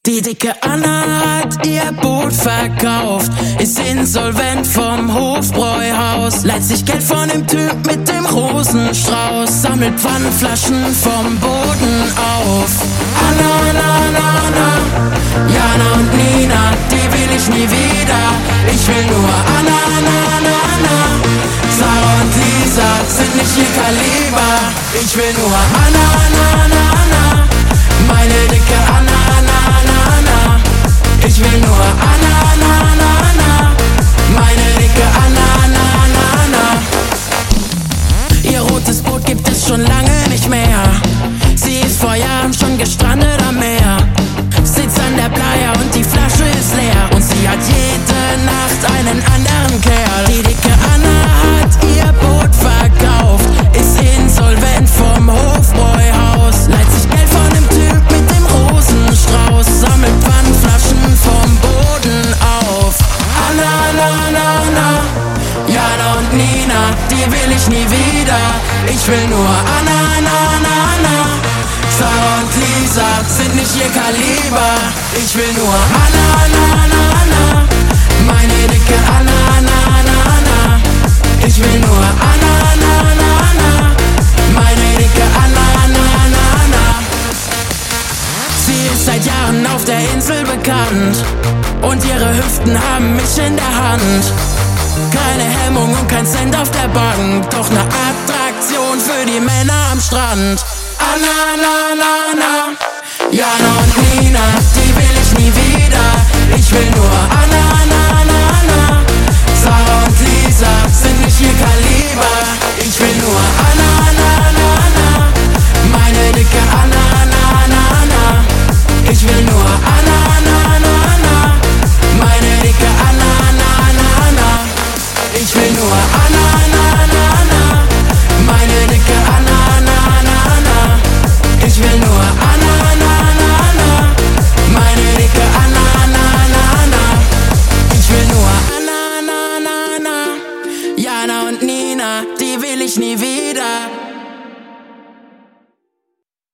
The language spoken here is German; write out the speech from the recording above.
Die dicke Anna hat ihr Boot verkauft, ist insolvent vom Hofbräuhaus, leiht sich Geld von dem Typ mit dem Rosenstrauß, sammelt Pfandflaschen vom Boden auf. Anna, Anna, Anna, Anna, Jana und Nina, die will ich nie wieder. Ich will nur Anna, Anna, Anna, Anna. Sarah und Lisa sind nicht ihr Kaliber. Ich will nur Anna, Anna, Anna, Anna, meine dicke Anna, Anna, Anna, Anna. Ich will nur Anna, Anna, Anna, Anna, meine dicke Anna, Anna, Anna, Anna. Ihr rotes Boot gibt es schon lange nicht mehr. Sie ist vor Jahren schon gestrandet am Meer, sitzt an der Playa und die Flasche ist leer. Und sie hat jede Nacht einen anderen Kerl. Die dicke Anna hat ihr Boot verkauft, ist insolvent vom Hofbräuhaus, leiht sich Geld von dem Typ mit dem Rosenstrauß, sammelt Pfandflaschen vom Boden auf. Anna, Anna, Anna, Anna, Jana und Nina, die will ich nie wieder. Ich will nur Anna, Anna, Anna, Anna. Sarah und Lisa sind nicht ihr Kaliber. Ich will nur Anna, Anna, Anna, Anna, meine dicke Anna, Anna, Anna, Anna. Ich will nur Anna, Anna, Anna, Anna, meine dicke Anna, Anna, Anna, Anna. Sie ist seit Jahren auf der Insel bekannt und ihre Hüften haben mich in der Hand. Keine Hemmung und kein Cent auf der Bank, doch ne Attraktion für die Männer am Strand. Anna, Anna, Anna, Anna, Jana und Nina, die will ich nie wieder. Ich will nur Anna, Anna, Anna, Anna. Sarah und Lisa sind nicht ihr Kaliber. Ich will nur Anna, Anna, Anna, Anna, meine dicke Anna, Anna, Anna, Anna. Ich will nur Anna, Anna, Anna, Anna, meine dicke Anna, Anna, Anna, Anna. Ich will nur Anna, Anna, Anna, Anna, meine dicke Anna, Anna, Anna, Anna. Ich will nur Anna, Anna, Anna, Anna, meine dicke Anna, Anna, Anna, Anna. Ich will nur Anna, Anna, Anna, Anna, Jana und Nina, die will ich nie wieder.